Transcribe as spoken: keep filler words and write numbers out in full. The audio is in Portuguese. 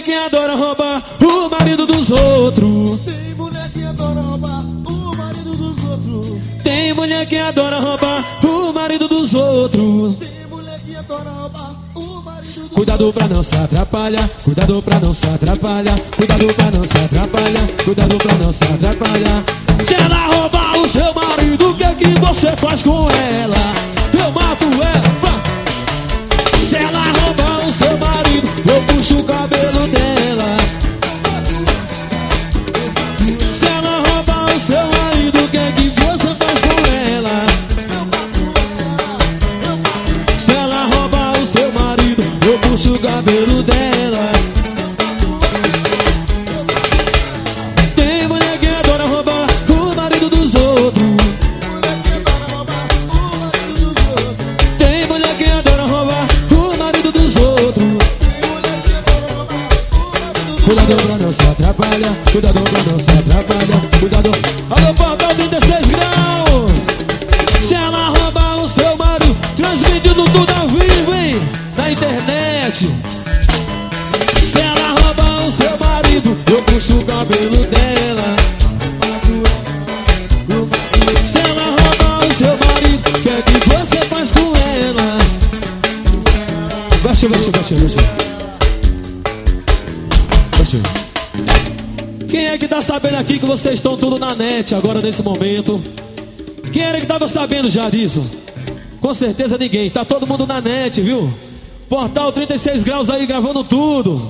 mulher que adora roubar o marido dos outros. Tem mulher que adora roubar o marido dos outros. Tem mulher que adora roubar o marido dos outros. Tem mulher que adora roubar o marido dos Cuidado pra não se atrapalhar, cuidado pra não se atrapalhar, cuidado pra não se atrapalhar, cuidado pra não se atrapalhar. Se ela roubar o seu marido, o que é que você faz com ela? Eu mato ela, pá. Se ela roubar o seu marido, eu puxo o cabelo dela. Se ela roubar o seu marido, o que é que você faz com ela? Se ela roubar o seu marido, eu puxo o cabelo dela. Tem mulher que adora roubar o marido dos outros. Tem mulher que adora roubar o marido dos outros. Cuidado pra não se atrapalhar, cuidado pra não se atrapalhar, cuidado. Alô, Portal trinta e seis graus. Se ela roubar o seu marido, transmitindo tudo ao vivo, hein? Na internet. Se ela roubar o seu marido, eu puxo o cabelo dela. Se ela roubar o seu marido, o que é que você faz com ela? Baixa, baixa, baixa, baixa. Baixa. Quem é que tá sabendo aqui que vocês estão tudo na net agora nesse momento? Quem era que tava sabendo já disso? Com certeza ninguém, tá todo mundo na net, viu? Portal trinta e seis graus aí gravando tudo.